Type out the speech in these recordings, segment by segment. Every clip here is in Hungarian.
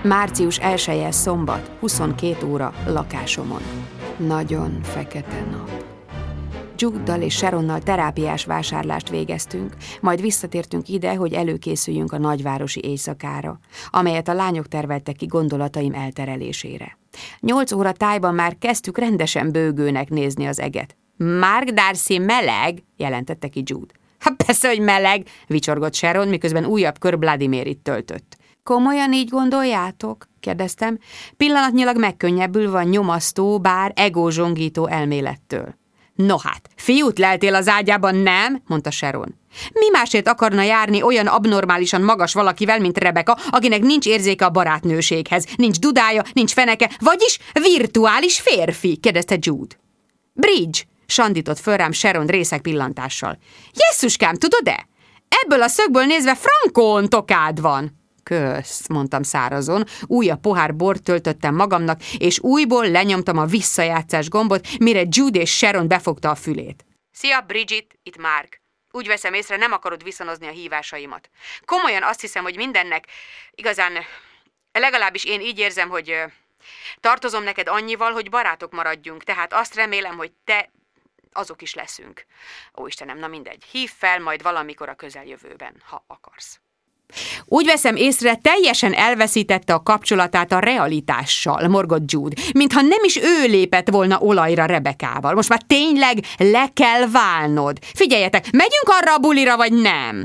Március 1-je szombat, 22 óra, lakásomon. Nagyon fekete nap. Juddal és Sharonnal terápiás vásárlást végeztünk, majd visszatértünk ide, hogy előkészüljünk a nagyvárosi éjszakára, amelyet a lányok terveltek ki gondolataim elterelésére. 8 óra tájban már kezdtük rendesen bőgőnek nézni az eget. Mark Darcy meleg, jelentette ki Jude. Hát persze, hogy meleg, vicsorgott Sharon, miközben újabb kör Bloody Maryt töltött. Komolyan így gondoljátok? Kérdeztem, pillanatnyilag megkönnyebbülve a nyomasztó, bár egózsongító elmélettől. No hát, fiút leltél az ágyában, nem? Mondta Sharon. Mi másért akarna járni olyan abnormálisan magas valakivel, mint Rebecca, akinek nincs érzéke a barátnőséghez, nincs dudája, nincs feneke, vagyis virtuális férfi? Kérdezte Jude. Bridge, sandított föl rám Sharon részeg pillantással. Jesszuskám, tudod-e? Ebből a szögből nézve frankón tokád van. Kösz, mondtam szárazon, újabb pohár bort töltöttem magamnak, és újból lenyomtam a visszajátszás gombot, mire Jude és Sharon befogta a fülét. Szia, Bridget, itt Mark. Úgy veszem észre, nem akarod viszonozni a hívásaimat. Komolyan azt hiszem, hogy mindennek, igazán, legalábbis én így érzem, hogy tartozom neked annyival, hogy barátok maradjunk, tehát azt remélem, hogy te azok is leszünk. Ó, Istenem, na mindegy, hív fel majd valamikor a közeljövőben, ha akarsz. Úgy veszem észre, teljesen elveszítette a kapcsolatát a realitással, morgott Jude, mintha nem is ő lépett volna olajra Rebeccával. Most már tényleg le kell válnod. Figyeljetek, megyünk arra a bulira, vagy nem?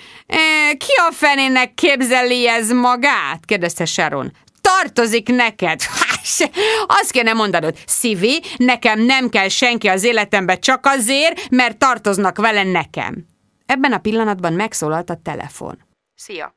Ki a fenének képzeli ez magát? Kérdezte Sharon. Tartozik neked. Azt kéne mondanod, Szívi, nekem nem kell senki az életembe csak azért, mert tartoznak vele nekem. Ebben a pillanatban megszólalt a telefon. Szia!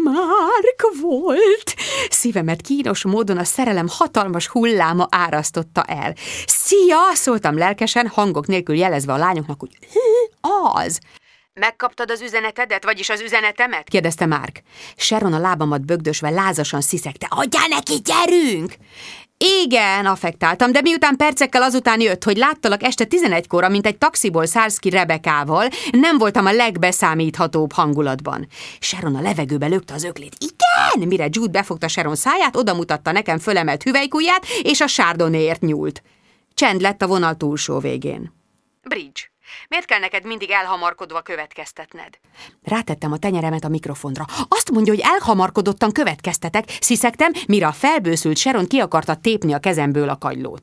Mark volt! Szívemet kínos módon a szerelem hatalmas hulláma árasztotta el. Szia! Szóltam lelkesen, hangok nélkül jelezve a lányoknak, hogy az! Megkaptad az üzenetedet, vagyis az üzenetemet? Kérdezte Mark. Sharon a lábamat bögdösve lázasan sziszegte. Adjál neki, gyerünk! Igen, affektáltam, de miután percekkel azután jött, hogy láttalak este 11-kor, mint egy taxiból szállsz ki Rebeccával, nem voltam a legbeszámíthatóbb hangulatban. Sharon a levegőbe lökte az öklét. Igen! Mire Jude befogta Sharon száját, odamutatta nekem fölemelt hüvelykujját, és a Chardonnayért nyúlt. Csend lett a vonal túlsó végén. Bridge, miért kell neked mindig elhamarkodva következtetned? Rátettem a tenyeremet a mikrofonra. Azt mondja, hogy elhamarkodottan következtetek, sziszegtem, mire a felbőszült Sharon ki akarta tépni a kezemből a kagylót.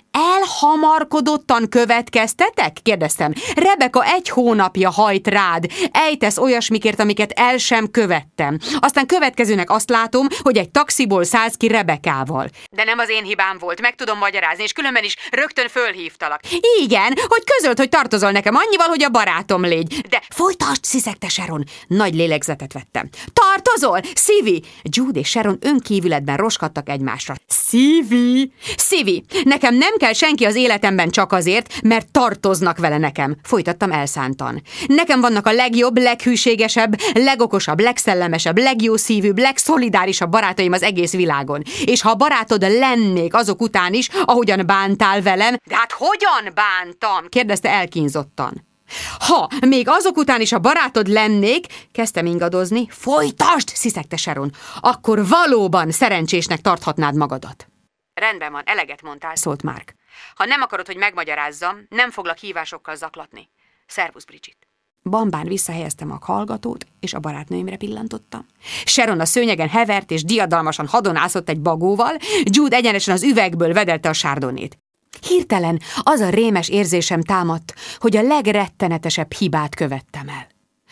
Elhamarkodottan következtetek? Kérdeztem. Rebecca 1 hónapja hajt rád. Ejtesz olyasmikért, amiket el sem követtem. Aztán következőnek azt látom, hogy egy taxiból szállsz ki Rebeccával. De nem az én hibám volt, meg tudom magyarázni, és különben is rögtön fölhívtalak. Igen, hogy közölt, hogy tartozol nekem annyival, hogy a barátom légy. De folytasd, sziszegte Sharon. Nagy lélegzetet vettem. Tartozol? Szívi! Jude és Sharon önkívületben roskadtak egymásra. Szívi! Szívi! Nekem nem kell senki az életemben csak azért, mert tartoznak vele nekem. Folytattam elszántan. Nekem vannak a legjobb, leghűségesebb, legokosabb, legszellemesebb, legjószívűbb, legszolidárisabb barátaim az egész világon. És ha barátod lennék azok után is, ahogyan bántál velem... De hát hogyan bántam? Kérdezte elkínzottan. Ha még azok után is a barátod lennék, kezdtem ingadozni, folytasd, sziszegte Sharon, akkor valóban szerencsésnek tarthatnád magadat. Rendben van, eleget mondtál, szólt Mark. Ha nem akarod, hogy megmagyarázzam, nem foglak hívásokkal zaklatni. Szervusz, Bridget. Bambán visszahelyeztem a hallgatót, és a barátnőimre pillantottam. Sharon a szőnyegen hevert, és diadalmasan hadonászott egy bagóval, Jude egyenesen az üvegből vedelte a Chardonnayt. Hirtelen az a rémes érzésem támadt, hogy a legrettenetesebb hibát követtem el.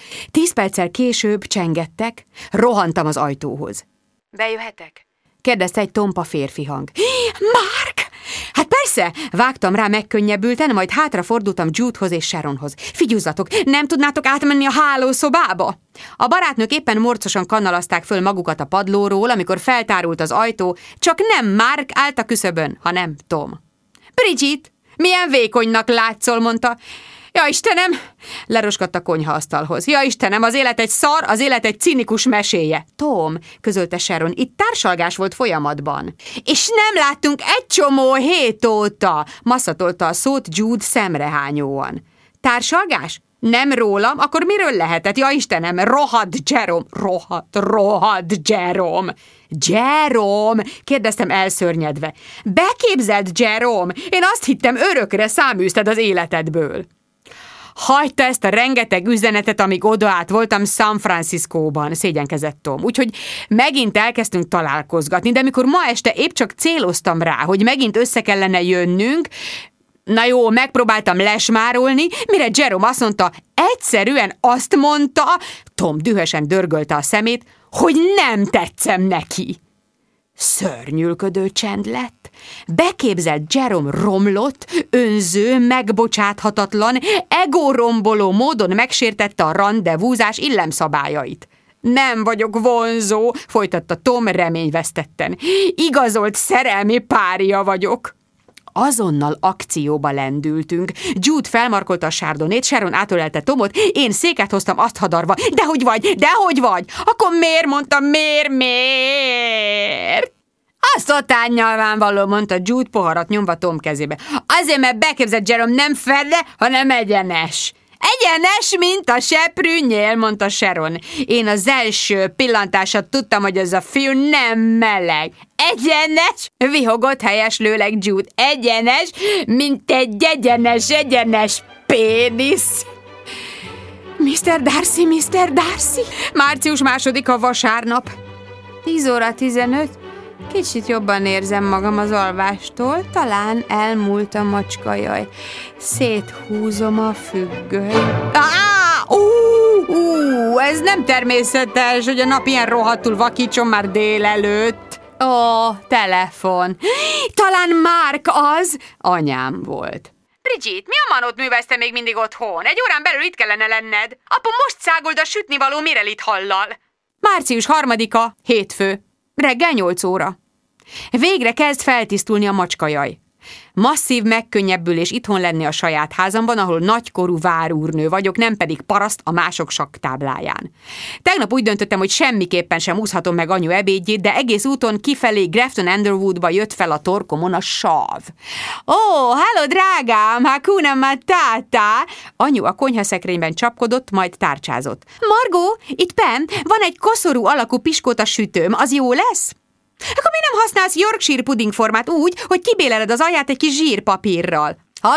10 perccel később csengettek, rohantam az ajtóhoz. Bejöhetek? Kérdezte egy tompa férfi hang. Mark! Hát persze! Vágtam rá megkönnyebbülten, majd hátrafordultam Judehoz és Sharonhoz. Figyúzzatok, nem tudnátok átmenni a hálószobába? A barátnők éppen morcosan kannalazták föl magukat a padlóról, amikor feltárult az ajtó, csak nem Mark állt a küszöbön, hanem Tom. Bridget, milyen vékonynak látszol, mondta. Ja, Istenem! Leroskadt a konyhaasztalhoz. Ja, Istenem, az élet egy szar, az élet egy cinikus meséje. Tom, közölte Sharon, itt társalgás volt folyamatban. És nem láttunk egy csomó hét óta, masszatolta a szót Jude szemrehányóan. Társalgás? Nem rólam? Akkor miről lehetett? Ja, Istenem, rohadt Jerome! Rohadt Jerome! Jerome! Kérdeztem elszörnyedve. Beképzelt Jerome? Én azt hittem, örökre száműzted az életedből. Hagyta ezt a rengeteg üzenetet, amíg odaállt voltam San Franciscóban, szégyenkezett Tom. Úgyhogy megint elkezdtünk találkozgatni, de mikor ma este épp csak céloztam rá, hogy megint össze kellene jönnünk, na jó, megpróbáltam lesmárolni, mire Jerome azt mondta, egyszerűen azt mondta, Tom dühösen dörgölte a szemét, hogy nem tetszem neki. Szörnyűlködő csend lett. Beképzelt Jerome romlott, önző, megbocsáthatatlan, egóromboló módon megsértette a randevúzás illemszabályait. Nem vagyok vonzó, folytatta Tom reményvesztetten. Igazolt szerelmi párja vagyok. Azonnal akcióba lendültünk. Jude felmarkolta a sárdonét, Sharon átölelte Tomot, én széket hoztam azt hadarva. Dehogy vagy? Akkor miért mondta, miért? Azt otán nyilvánvaló, mondta Jude poharat nyomva Tom kezébe. Azért, mert beképzett Jerome nem ferde, hanem egyenes. Egyenes, mint a seprűnyél, mondta Sharon. Én az első pillantásra tudtam, hogy ez a fiú nem meleg. Egyenes? Vihogott helyeslőleg Jude. Egyenes, mint egy egyenes pénisz. Mr. Darcy. Március 2-a vasárnap. 10:15. Kicsit jobban érzem magam az alvástól, talán elmúlt a macskajaj. Széthúzom a függönyt. Ez nem természetes, hogy a nap ilyen rohadtul vakítson már délelőtt. Telefon. Talán Mark az? Anyám volt. Bridget, mi a manót művelsz te még mindig otthon? Egy órán belül itt kellene lenned. Apu most szágold a sütnivaló Mirelit hallal. Március 3-a, hétfő. Reggel 8 óra. Végre kezd feltisztulni a macskajaj. Masszív megkönnyebbülés itthon lenni a saját házamban, ahol nagykorú várúrnő vagyok, nem pedig paraszt a mások saktábláján. Tegnap úgy döntöttem, hogy semmiképpen sem úszhatom meg anyu ebédjét, de egész úton kifelé Grafton Underwoodba jött fel a torkomon a sav. Hello, drágám, hakuna matata! Anyu a konyhaszekrényben csapkodott, majd tárcsázott. Margó, itt Pam, van egy koszorú alakú piskóta sütőm, az jó lesz? Akkor mi nem használsz Yorkshire puding formát úgy, hogy kibéleled az alját egy kis zsírpapírral?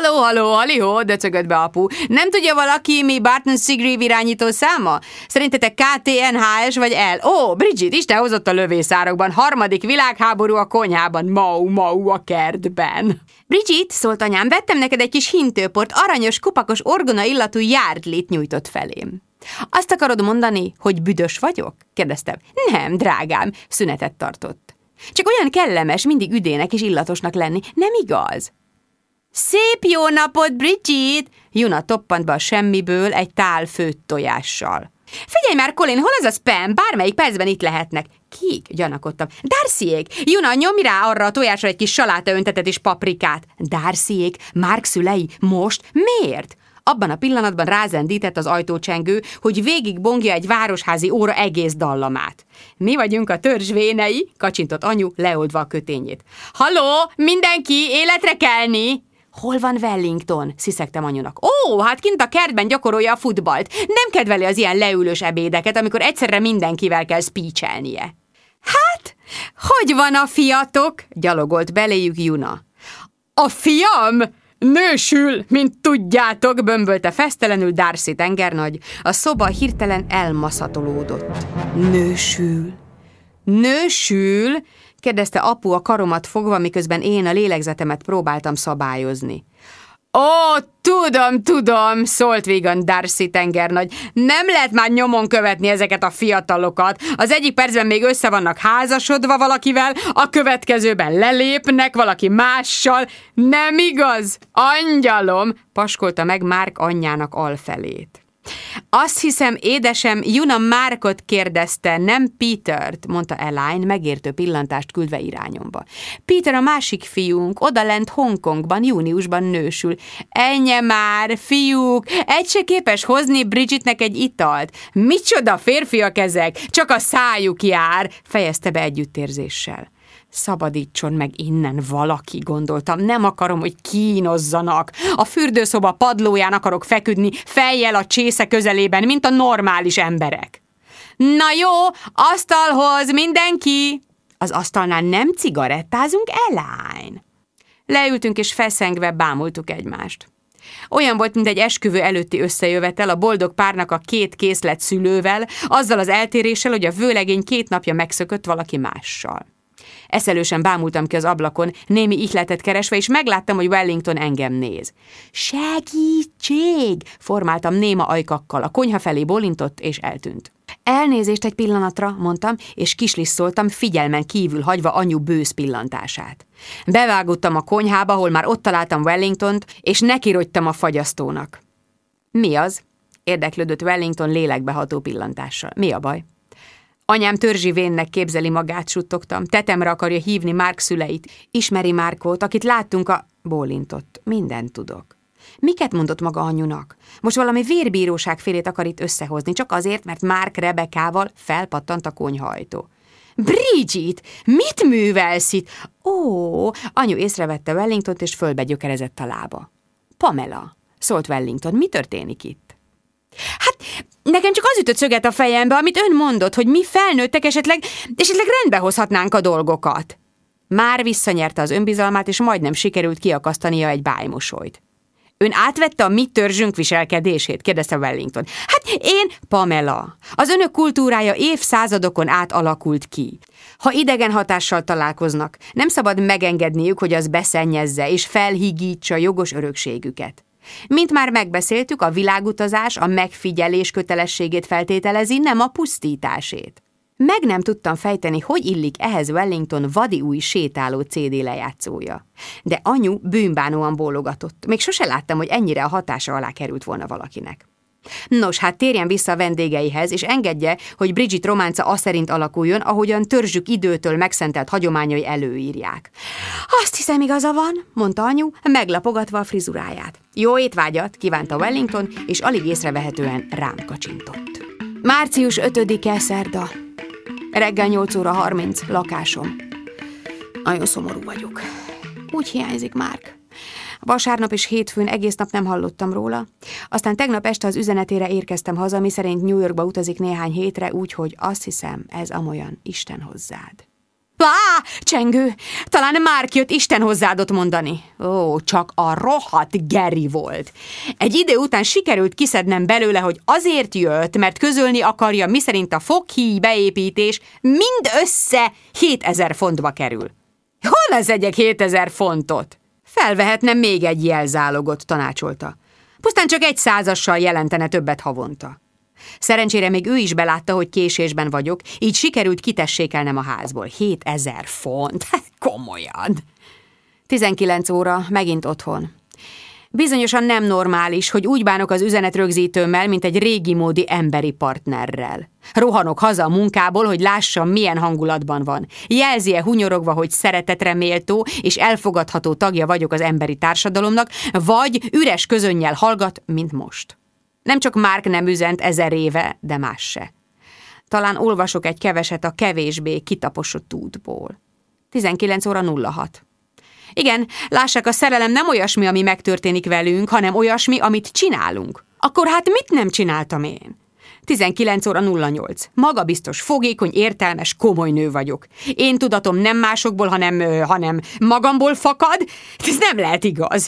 Haló, döcögött be apu. Nem tudja valaki, mi Barton Seagrave irányító száma? Szerintetek KTNHS vagy L? Bridget, Isten hozott a lövészárokban. 3. világháború a konyhában. Mau a kertben. Bridget, szólt anyám, vettem neked egy kis hintőport, aranyos, kupakos, orgona illatú Yardley-t nyújtott felém. Azt akarod mondani, hogy büdös vagyok? Kérdeztem. Nem, drágám, szünetet tartott. Csak olyan kellemes, mindig üdének és illatosnak lenni. Nem igaz? Szép jó napot, Bridget! Juna toppant be a semmiből egy tál főtt tojással. Figyelj már, Colin, hol az a Pam? Bármelyik percben itt lehetnek. Kik? Gyanakodtam. Darcyék! Juna, nyomj rá arra a tojásra egy kis salátaöntetet és paprikát. Darcyék? Mark szülei? Most? Miért? Abban a pillanatban rázendített az ajtócsengő, hogy végig bongja egy városházi óra egész dallamát. Mi vagyunk a törzs vénei, kacsintott anyu, leoldva a kötényét. Halló, mindenki, életre kelni! Hol van Wellington? Sziszegtem anyunak. Hát kint a kertben gyakorolja a futballt. Nem kedveli az ilyen leülős ebédeket, amikor egyszerre mindenkivel kell speechelnie. Hát, hogy van a fiatok? Gyalogolt beléjük Juna. A fiam? Nősül, mint tudjátok, bömbölte fesztelenül Darcy tengernagy. A szoba hirtelen elmaszatolódott. Nősül? Kérdezte apu a karomat fogva, miközben én a lélegzetemet próbáltam szabályozni. Tudom, szólt vígan Darcy tengernagy. Nem lehet már nyomon követni ezeket a fiatalokat. Az egyik percben még össze vannak házasodva valakivel, a következőben lelépnek valaki mással. Nem igaz? Angyalom, paskolta meg Mark anyjának alfelét. Azt hiszem, édesem, Juna Markot kérdezte, nem Petert, mondta Elaine, megértő pillantást küldve irányomba. Peter a másik fiunk, odalent Hongkongban, júniusban nősül. Ennyi már, fiúk, egy se képes hozni Bridgetnek egy italt. Micsoda férfiak ezek, csak a szájuk jár, fejezte be együttérzéssel. Szabadítson meg innen valaki, gondoltam. Nem akarom, hogy kínozzanak. A fürdőszoba padlóján akarok feküdni, fejjel a csésze közelében, mint a normális emberek. Na jó, asztalhoz mindenki! Az asztalnál nem cigarettázunk, Elaine? Leültünk és feszengve bámultuk egymást. Olyan volt, mint egy esküvő előtti összejövetel a boldog párnak a 2 készlet szülővel, azzal az eltéréssel, hogy a vőlegény 2 napja megszökött valaki mással. Eszelősen bámultam ki az ablakon, némi ihletet keresve, és megláttam, hogy Wellington engem néz. Segítség! Formáltam néma ajkakkal, a konyha felé bólintott, és eltűnt. Elnézést egy pillanatra, mondtam, és kislisszoltam, figyelmen kívül hagyva anyu bősz pillantását. Bevágottam a konyhába, ahol már ott találtam Wellingtont, és nekirogytam a fagyasztónak. Mi az? Érdeklődött Wellington lélekbeható pillantással. Mi a baj? Anyám törzsi vénnek képzeli magát, suttogtam. Tetemre akarja hívni Mark szüleit. Ismeri Markot, akit láttunk Bólintott. Mindent tudok. Miket mondott maga anyunak? Most valami vérbíróság félét akar itt összehozni, csak azért, mert Mark Rebekával felpattant a konyhaajtó. Bridget, mit művelsz itt? Ó, anyu észrevette Wellingtont, és fölbegyökerezett a lába. Pamela, szólt Wellington, mi történik itt? Hát, nekem csak az ütött szöget a fejembe, amit ön mondott, hogy mi felnőttek esetleg rendbe hozhatnánk a dolgokat. Már visszanyerte az önbizalmát, és majdnem sikerült kiakasztania egy bájmosolyt. Ön átvette a mi törzsünk viselkedését? Kérdezte Wellington. Hát én, Pamela, az önök kultúrája évszázadokon át alakult ki. Ha idegen hatással találkoznak, nem szabad megengedniük, hogy az beszennyezze és felhigítsa jogos örökségüket. Mint már megbeszéltük, a világutazás a megfigyelés kötelességét feltételezi, nem a pusztításét. Meg nem tudtam fejteni, hogy illik ehhez Wellington vadi új sétáló CD lejátszója. De anyu bűnbánóan bólogatott. Még sose láttam, hogy ennyire a hatása alá került volna valakinek. Nos, hát térjen vissza a vendégeihez, és engedje, hogy Bridget románca aszerint alakuljon, ahogyan törzsük időtől megszentelt hagyományai előírják. Azt hiszem, igaza van, mondta anyu, meglapogatva a frizuráját. Jó étvágyat, kívánta Wellington, és alig észrevehetően rám kacsintott. Március 5-e, szerda. Reggel 8:30, lakásom. Nagyon szomorú vagyok. Úgy hiányzik Mark. Vasárnap és hétfőn egész nap nem hallottam róla. Aztán tegnap este az üzenetére érkeztem haza, miszerint New Yorkba utazik néhány hétre, úgyhogy azt hiszem, ez amolyan Isten hozzád. Pá, csengő! Talán Mark jött Isten hozzádot mondani. Ó, csak a rohadt Geri volt. Egy idő után sikerült kiszednem belőle, hogy azért jött, mert közölni akarja, miszerint a foghíj beépítés mindössze 7000 fontba kerül. Hol leszedjek 7000 fontot? Felvehetnem még egy jelzálogot, tanácsolta. Pusztán csak 100-assal jelentene többet havonta. Szerencsére még ő is belátta, hogy késésben vagyok, így sikerült kitessékelnem a házból. 7000 font. Komolyan. 19 óra, megint otthon. Bizonyosan nem normális, hogy úgy bánok az üzenetrögzítőmmel, mint egy régi módi emberi partnerrel. Rohanok haza a munkából, hogy lássam, milyen hangulatban van. Jelzi-e hunyorogva, hogy szeretetre méltó és elfogadható tagja vagyok az emberi társadalomnak, vagy üres közönnyel hallgat, mint most. Nem csak Mark nem üzent 1000 éve, de más se. Talán olvasok egy keveset a kevésbé kitaposott útból. 19:06. Igen, lássák, a szerelem nem olyasmi, ami megtörténik velünk, hanem olyasmi, amit csinálunk. Akkor hát mit nem csináltam én? 19:08. Magabiztos, fogékony, értelmes, komoly nő vagyok. Én tudatom nem másokból, hanem magamból fakad? Ez nem lehet igaz.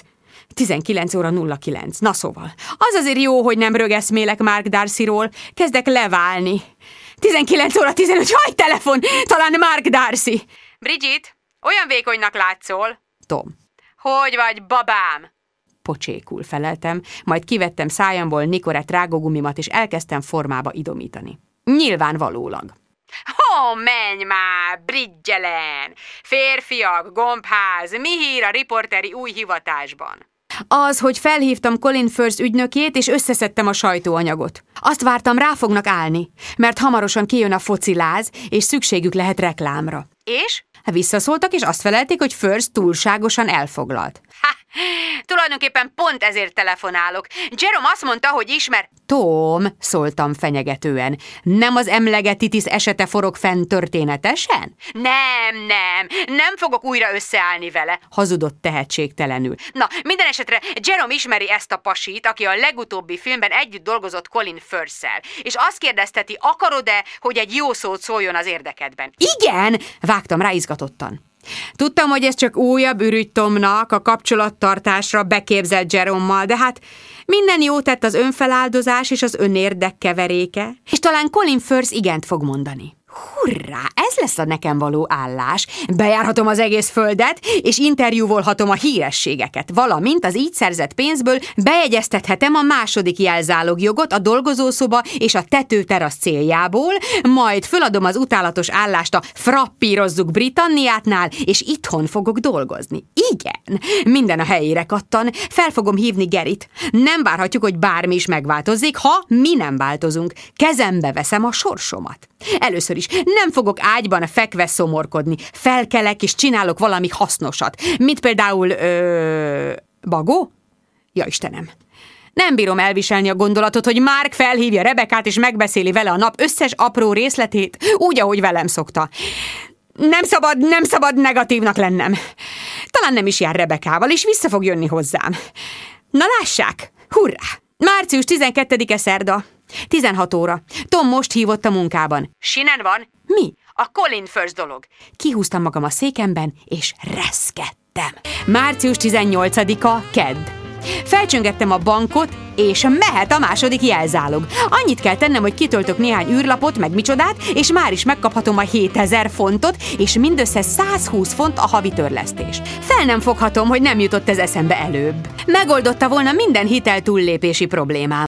19:09. Na szóval, az azért jó, hogy nem rögeszmélek Mark Darcyról, kezdek leválni. 19:15. Haj, telefon! Talán Mark Darcy. Bridget, olyan vékonynak látszol. Tom. Hogy vagy, babám? Pocsékul feleltem, majd kivettem szájamból Nicorette rágógumimat, és elkezdtem formába idomítani. Nyilvánvalólag. Ó, menj már, Bridgelen! Férfiak, gombház, mi hír a riporteri új hivatásban? Az, hogy felhívtam Colin Firth ügynökét, és összeszedtem a sajtóanyagot. Azt vártam, rá fognak állni, mert hamarosan kijön a fociláz, és szükségük lehet reklámra. És? Visszaszóltak, és azt felelték, hogy Firth túlságosan elfoglalt. Tulajdonképpen pont ezért telefonálok. Jerome azt mondta, hogy ismer... Tom, szóltam fenyegetően, nem az emlegetitis esete forog fenn történetesen? Nem fogok újra összeállni vele, hazudott tehetségtelenül. Na, minden esetre Jerome ismeri ezt a pasit, aki a legutóbbi filmben együtt dolgozott Colin Firth-szel, és azt kérdezteti, akarod-e, hogy egy jó szót szóljon az érdekedben? Igen, vágtam rá izgatottan. Tudtam, hogy ez csak újabb ürügy Tomnak a kapcsolattartásra beképzelt Jerome-mal, de hát minden jó tett az önfeláldozás és az önérdek keveréke, és talán Colin Firth igent fog mondani. Hurrá, ez lesz a nekem való állás. Bejárhatom az egész földet, és interjúvolhatom a hírességeket, valamint az így szerzett pénzből bejegyeztethetem a második jelzálogjogot a dolgozószoba és a tetőterasz céljából, majd föladom az utálatos állást a frappírozzuk Britanniátnál, és itthon fogok dolgozni. Igen, minden a helyére kattan, fel fogom hívni Garyt. Nem várhatjuk, hogy bármi is megváltozzék, ha mi nem változunk. Kezembe veszem a sorsomat. Először is nem fogok ágyban fekve szomorkodni. Felkelek és csinálok valami hasznosat. Mint például, bagó? Ja, Istenem. Nem bírom elviselni a gondolatot, hogy Mark felhívja Rebekát és megbeszéli vele a nap összes apró részletét, úgy, ahogy velem szokta. Nem szabad negatívnak lennem. Talán nem is jár Rebekával, és vissza fog jönni hozzám. Na lássák! Hurrá! Március 12-e szerda. 16 óra. Tom most hívott a munkában. Sinen van? Mi? A Colin Firth dolog. Kihúztam magam a székemben, és reszkedtem. Március 18-a, kedd. Felcsöngettem a bankot, és mehet a második jelzálog. Annyit kell tennem, hogy kitöltök néhány űrlapot, meg micsodát, és már is megkaphatom a 7000 fontot, és mindössze 120 font a havi törlesztés. Fel nem foghatom, hogy nem jutott ez eszembe előbb. Megoldotta volna minden hitel túllépési problémám.